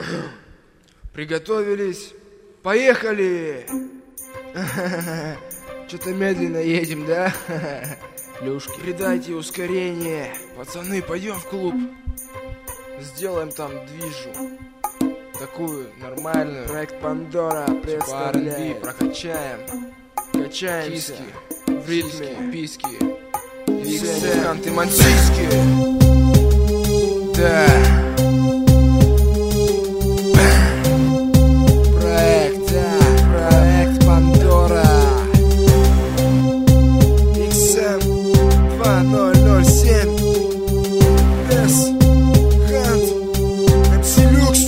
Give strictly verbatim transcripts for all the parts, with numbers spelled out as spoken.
Приготовились. Поехали! Что-то медленно едем, да? Плюшки. Придайте ускорение. Пацаны, пойдем в клуб. Сделаем там движу. Такую нормальную. Проект Пандора представляет. ар энд би прокачаем. Качаемся. Киски. В ритме. Писки. Все музыканты мансийские. Да. Проект, да. Проект Пандора. икс эм два ноль ноль семь. Бес. Хант. эм си Люкс.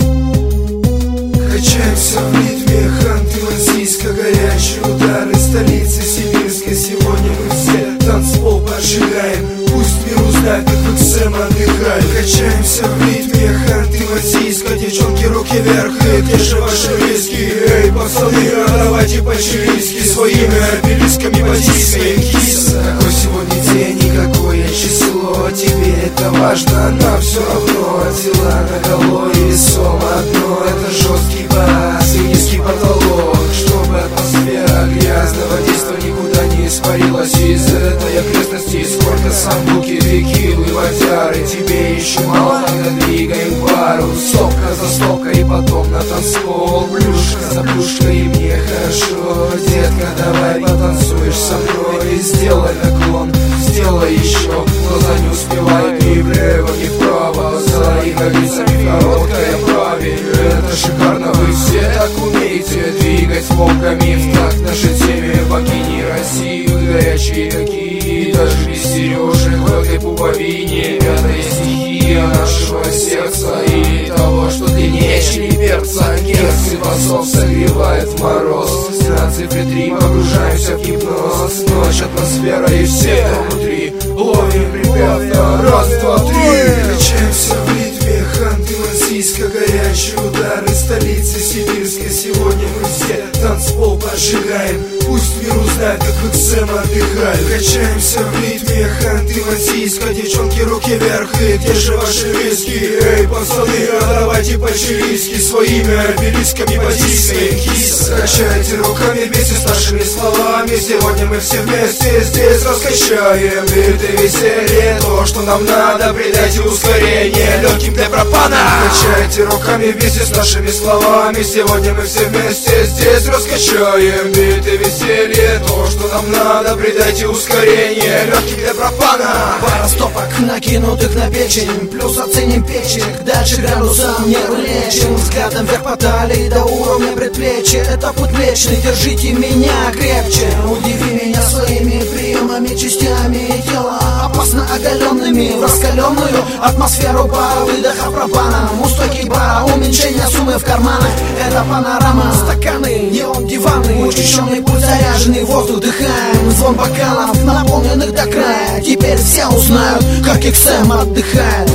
Качаемся в ритме ханты мансийска. Горячие удары столицы сибирской. Сегодня мы все танцпол поджигаем. Пусть мир узнает, как в икс эм отдыхаем. Качаемся в ритме ханты мансийска. Девчонки, руки вверх, и где же ваши риски? Эй, пацаны, давайте по-чилийски. Своими обелисками позициями киса. Какой сегодня день и какое число? Тебе это важно, нам все равно. Дела наголо и весомо одно. Это жесткий бас и низкий потолок. Чтобы атмосфера грязного действа никуда не испарилась из этой окрестности. Сколько самбуки, векилы, водяры. Тебе еще мало, тогда двигаем пару. Стопка за стопкой и потом на танцпол. Плюшка за плюшкой, и мне хорошо. Детка, давай потанцуешь со мной. Сделай наклон, сделай еще. Глаза не успевают ни влево, ни вправо. За ягодицами короткая правее. Это шикарно, вы все так умеете двигать попками в такт нашей теме. Богини России, вы горячие такие. Даже без сережек в этой пуповине. Пятая стихия нашего сердца и того, что длиннее перца. Герц и басов согревает в мороз. На цифре три погружаемся в гипноз. Ночь, атмосфера и все внутри. Ловим припев, раз, два, три. Качаемся в ритме ханты мансийска. Горячие удары столицы сибирской. Сегодня мы все танцпол поджигаем. Пусть мир узнает, как в икс эм отдыхаем. Качаемся в ритме ханты мансийска. Девчонки, руки вверх, и где же ваши риски? Эй, пацаны, давайте по-чилийски. Своими обелисками позициями киса. Качайте руками вместе с нашими словами. Сегодня мы все вместе здесь раскачаем. Биты веселье, то, что нам надо. Придайте ускорение легким для пропана. Качайте руками вместе с нашими словами. Сегодня мы все вместе здесь раскачаем. Биты веселье, то, что нам надо. Придайте ускорение легким для пропана. Пара стопок, накинутых на печень. Плюс оценим печень. Дальше градусом не вылечим. Взглядом вверх по талии до уровня предплечья. Это путь млечный, держите меня крепче. Удиви меня своими приемами, частями тела опасно оголенными. В раскаленную атмосферу пара выдоха пропана. Устойки бара, уменьшение суммы в карманах. Это панорама, стаканы, неон диваны. Учащенный пульс, заряженный воздух дыхаем. Звон бокалов, наполненных до края. Теперь все узнают, как икс эм отдыхает.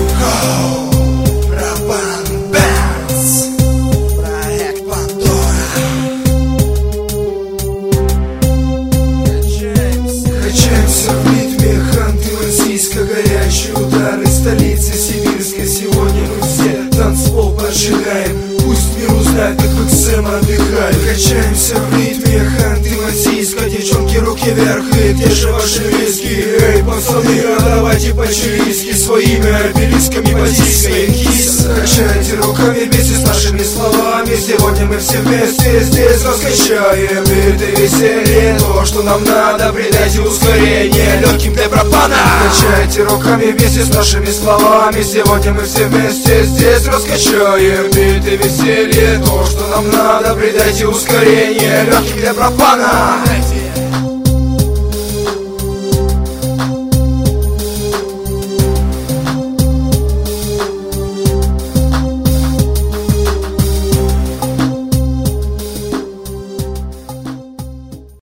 Качаемся в ритме ханты мансийска. Горячие удары столицы сибирской. Сегодня мы все танцпол поджигаем. Пусть мир узнает, как в икс эм отдыхаем. Качаемся в ритме ханты мансийска. Девчонки, руки вверх, и где же ваши риски? Эй, пацаны, давайте по-чилийски. Своими обелисками позициями киса. Качайте руками вместе с нашими словами. Сегодня мы все вместе здесь раскачаем. Биты веселье, то, что нам надо. Придайте ускорение легким для пропана. Качайте руками вместе с нашими словами. Сегодня мы все вместе здесь раскачаем. Биты веселье, то, что нам надо. Придайте ускорение легким для пропана.